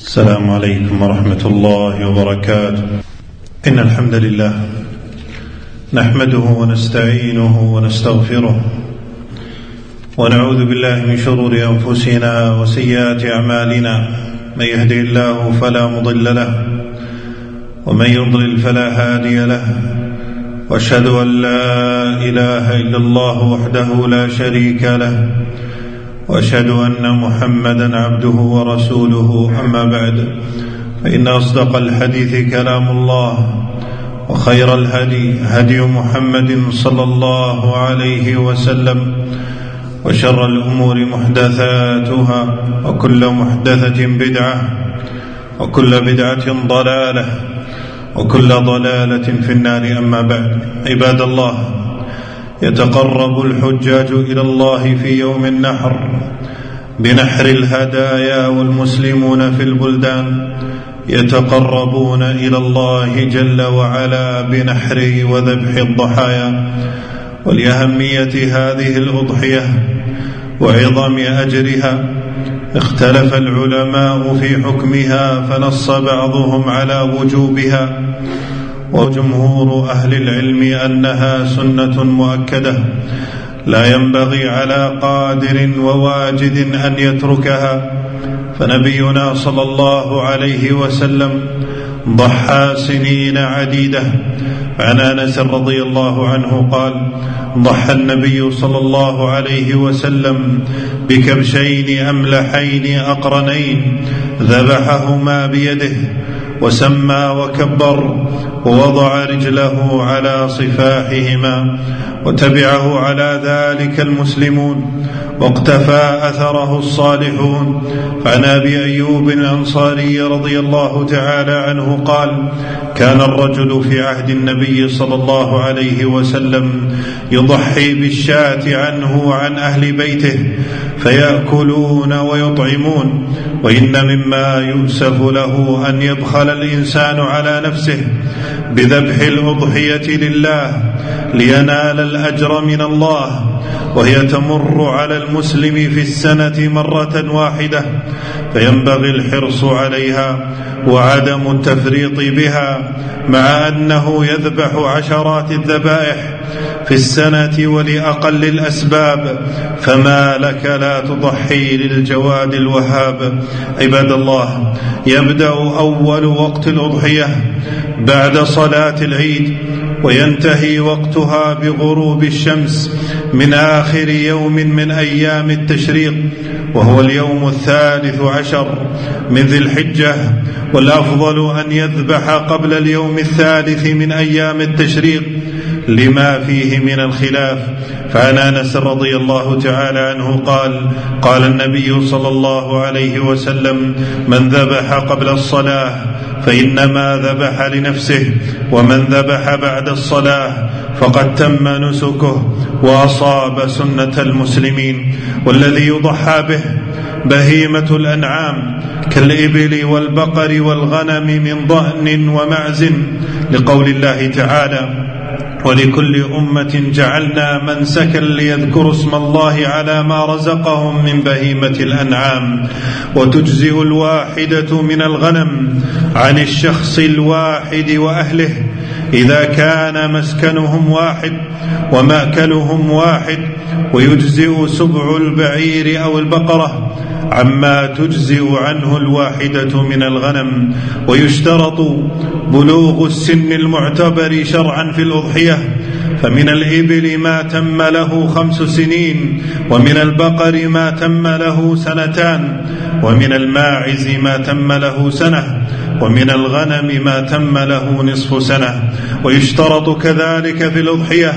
السلام عليكم ورحمة الله وبركاته. إن الحمد لله نحمده ونستعينه ونستغفره ونعوذ بالله من شرور أنفسنا وسيئات أعمالنا، من يهده الله فلا مضل له ومن يضلل فلا هادي له، وأشهد أن لا إله إلا الله وحده لا شريك له، وأشهد أن محمدا عبده ورسوله. أما بعد، فإن أصدق الحديث كلام الله، وخير الهدي هدي محمد صلى الله عليه وسلم، وشر الأمور محدثاتها، وكل محدثة بدعة، وكل بدعة ضلالة، وكل ضلالة في النار. أما بعد، عباد الله، يتقرب الحجاج إلى الله في يوم النحر بنحر الهدايا، والمسلمون في البلدان يتقربون إلى الله جل وعلا بنحر وذبح الضحايا. ولأهمية هذه الأضحية وعظم أجرها اختلف العلماء في حكمها، فنص بعضهم على وجوبها، وجمهور أهل العلم أنها سنة مؤكدة لا ينبغي على قادر وواجد أن يتركها. فنبينا صلى الله عليه وسلم ضحى سنين عديدة. عن أنس رضي الله عنه قال: ضحى النبي صلى الله عليه وسلم بكبشين أملحين أقرنين، ذبحهما بيده وسمى وكبر، ووضع رجله على صفاحهما، وتبعه على ذلك المسلمون، واقتفى أثره الصالحون. فعن أبي أيوب الأنصاري رضي الله تعالى عنه قال: كان الرجل في عهد النبي صلى الله عليه وسلم يضحي بالشاة عنه وعن أهل بيته، فيأكلون ويطعمون. وإن مما يؤسف له أن يبخل الإنسان على نفسه بذبح الأضحية لله لينال الأجر من الله، وهي تمر على المسلم في السنة مرة واحدة، فينبغي الحرص عليها وعدم التفريط بها، مع أنه يذبح عشرات الذبائح في السنة ولأقل الأسباب، فما لك لا تضحي للجواد الوهاب. عباد الله، يبدأ أول وقت الأضحية بعد صلاة العيد، وينتهي وقتها بغروب الشمس من آخر يوم من أيام التشريق، وهو اليوم 13 من ذي الحجة. والأفضل أن يذبح قبل اليوم 3 من أيام التشريق لما فيه من الخلاف. فعن أنس رضي الله تعالى عنه قال: قال النبي صلى الله عليه وسلم: من ذبح قبل الصلاة فإنما ذبح لنفسه، ومن ذبح بعد الصلاة فقد تم نسكه وأصاب سنة المسلمين. والذي يضحى به بهيمة الأنعام كالإبل والبقر والغنم من ضأن ومعز، لقول الله تعالى: ولكل أمة جعلنا منسكا ليذكروا اسم الله على ما رزقهم من بهيمة الأنعام. وتجزئ الواحدة من الغنم عن الشخص الواحد وأهله إذا كان مسكنهم واحد ومأكلهم واحد، ويجزئ سبع البعير أو البقرة عما تجزئ عنه الواحدة من الغنم. ويشترط بلوغ السن المعتبر شرعا في الأضحية، فمن الإبل ما تم له 5 سنين، ومن البقر ما تم له 2 سنين، ومن الماعز ما تم له 1 سنة، ومن الغنم ما تم له نصف سنة. ويشترط كذلك في الأضحية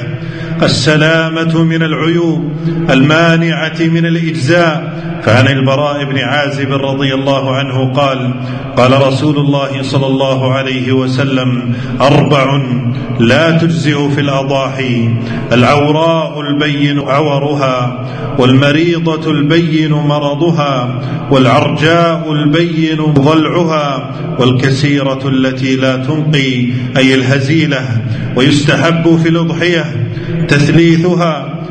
السلامة من العيوب المانعة من الإجزاء. فعن البراء بن عازب رضي الله عنه قال: قال رسول الله صلى الله عليه وسلم: 4 لا تجزئ في الأضاحي: العوراء البين عورها، والمريضة البين مرضها، والعرجاء البين ضلعها، والكسيرة التي لا تنقي أي الهزيلة. ويستحب في الأضحية تثليثها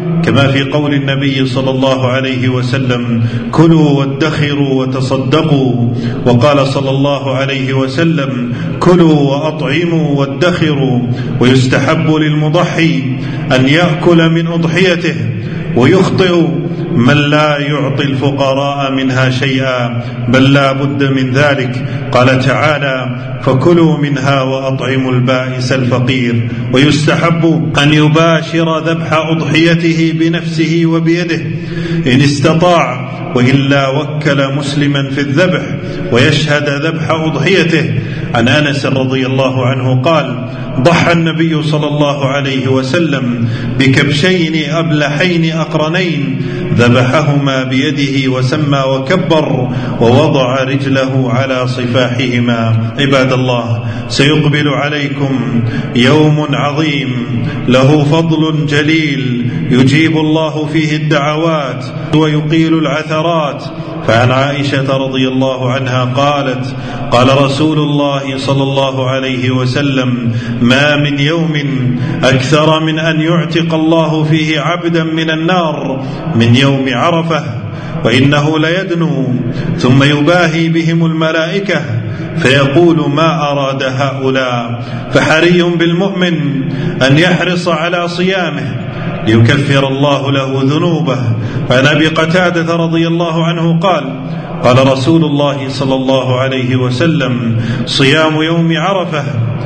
كما في قول النبي صلى الله عليه وسلم: كلوا وادخروا وتصدقوا. وقال صلى الله عليه وسلم: كلوا وأطعموا وادخروا. ويستحب للمضحي أن يأكل من أضحيته، ويخطئ من لا يعطي الفقراء منها شيئا، بل لا بد من ذلك. قال تعالى: فكلوا منها وأطعموا البائس الفقير. ويستحب أن يباشر ذبح أضحيته بنفسه وبيده إن استطاع، وإلا وكل مسلما في الذبح ويشهد ذبح أضحيته. عن أنس رضي الله عنه قال: ضحى النبي صلى الله عليه وسلم بكبشين أبلحين أقرنين، ذبحهما بيده وسمى وكبر، ووضع رجله على صفاحهما. عباد الله، سيقبل عليكم يوم عظيم له فضل جليل يجيب الله فيه الدعوات ويقيل العثرات. فعن عائشة رضي الله عنها قالت: قال رسول الله صلى الله عليه وسلم: ما من يوم أكثر من أن يعتق الله فيه عبدا من النار من يوم عرفة، وإنه ليدنو ثم يباهي بهم الملائكة فيقول: ما أراد هؤلاء؟ فحري بالمؤمن أن يحرص على صيامه ليكفر الله له ذنوبه. فعن أبي قتادة رضي الله عنه قال: قال رسول الله صلى الله عليه وسلم: صيام يوم عرفة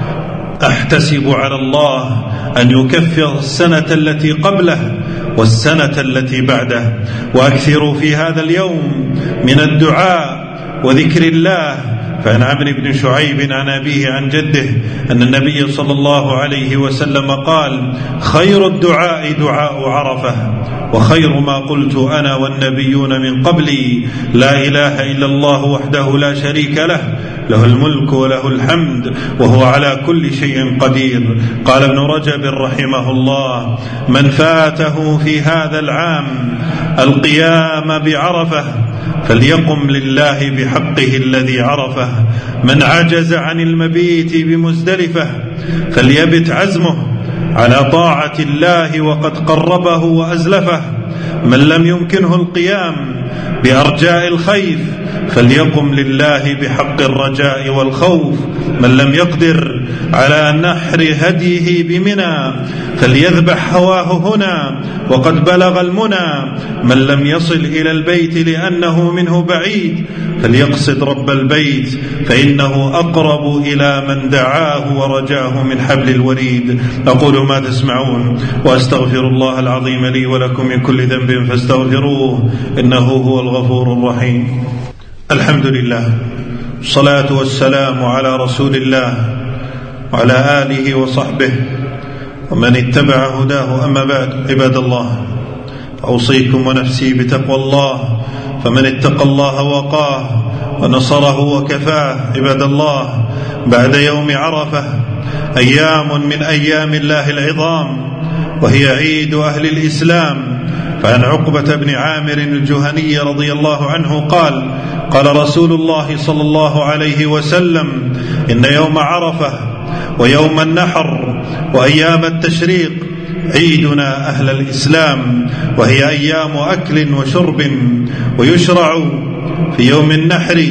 أحتسب على الله أن يكفر السنة التي قبله والسنة التي بعده. وأكثروا في هذا اليوم من الدعاء وذكر الله. فعن عمرو بن شعيب عن أبيه عن جده أن النبي صلى الله عليه وسلم قال: خير الدعاء دعاء عرفة، وخير ما قلت أنا والنبيون من قبلي: لا إله إلا الله وحده لا شريك له، له الملك وله الحمد وهو على كل شيء قدير. قال ابن رجب رحمه الله: من فاته في هذا العام القيام بعرفة فليقم لله بحقه الذي عرفه. من عجز عن المبيت بمزدلفة فليبت عزمه على طاعة الله وقد قربه وأزلفه. من لم يمكنه القيام بأرجاء الخيف فليقم لله بحق الرجاء والخوف. من لم يقدر على نحر هديه بمنى فليذبح هواه هنا وقد بلغ المنى. من لم يصل إلى البيت لأنه منه بعيد فليقصد رب البيت فإنه أقرب إلى من دعاه ورجاه من حبل الوريد. أقول ما تسمعون وأستغفر الله العظيم لي ولكم من كل ذنب فاستغفروه إنه هو الغفور الرحيم. الحمد لله، الصلاة والسلام على رسول الله وعلى آله وصحبه ومن اتبع هداه. أما بعد، عباد الله، أوصيكم ونفسي بتقوى الله، فمن اتقى الله وقاه ونصره وكفاه. عباد الله، بعد يوم عرفة أيام من أيام الله العظام، وهي عيد أهل الإسلام. فعن عقبة بن عامر الجهني رضي الله عنه قال: قال رسول الله صلى الله عليه وسلم: إن يوم عرفة ويوم النحر وأيام التشريق عيدنا أهل الإسلام، وهي أيام أكل وشرب. ويشرع في يوم النحر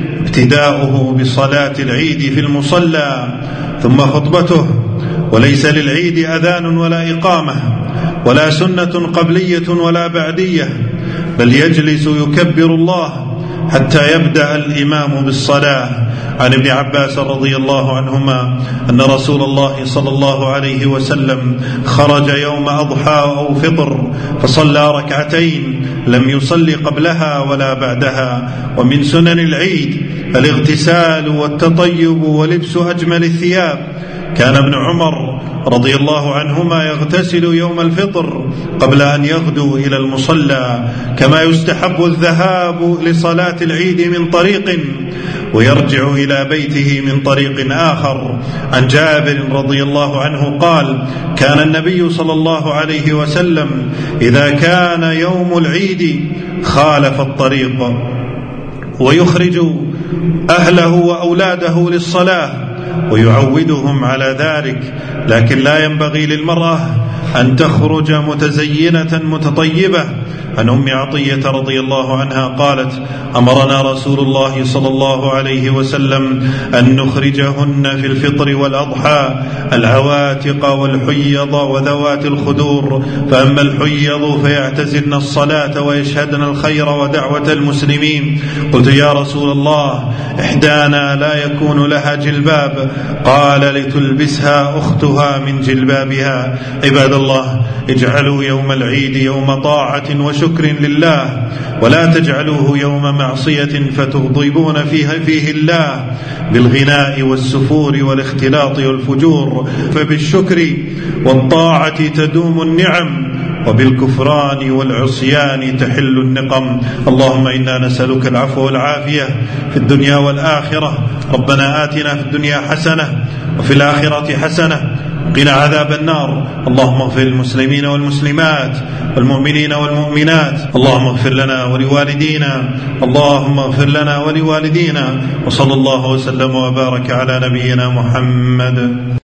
ابتداؤه بصلاة العيد في المصلى ثم خطبته، وليس للعيد أذان ولا إقامة ولا سنة قبلية ولا بعدية، بل يجلس يكبر الله حتى يبدأ الإمام بالصلاة. عن ابن عباس رضي الله عنهما أن رسول الله صلى الله عليه وسلم خرج يوم أضحى أو فطر فصلى ركعتين لم يصلي قبلها ولا بعدها. ومن سنن العيد الاغتسال والتطيب ولبس أجمل الثياب. كان ابن عمر رضي الله عنهما يغتسل يوم الفطر قبل أن يغدو إلى المصلى، كما يستحب الذهاب لصلاة العيد من طريق ويرجع إلى بيته من طريق آخر. عن جابر رضي الله عنه قال: كان النبي صلى الله عليه وسلم إذا كان يوم العيد خالف الطريق ويخرج أهله وأولاده للصلاة ويعودهم على ذلك، لكن لا ينبغي للمرأة أن تخرج متزينة متطيبة. عن أم عطية رضي الله عنها قالت: أمرنا رسول الله صلى الله عليه وسلم أن نخرجهن في الفطر والأضحى العواتق والحيض وذوات الخدور، فأما الحيض فيعتزلن الصلاة ويشهدن الخير ودعوة المسلمين. قلت: يا رسول الله، إحدانا لا يكون لها جلباب. قال: لتلبسها أختها من جلبابها. عباد الله، اجعلوا يوم العيد يوم طاعة وشكر لله، ولا تجعلوه يوم معصية فتغضبون فيه الله بالغناء والسفور والاختلاط والفجور. فبالشكر والطاعة تدوم النعم، وبالكفران والعصيان تحل النقم. اللهم إنا نسألك العفو والعافية في الدنيا والآخرة. ربنا آتنا في الدنيا حسنة وفي الآخرة حسنة قنا عذاب النار. اللهم اغفر للمسلمين والمسلمات والمؤمنين والمؤمنات. اللهم اغفر لنا ولوالدينا. اللهم اغفر لنا ولوالدينا. وصلى الله وسلم وبارك على نبينا محمد.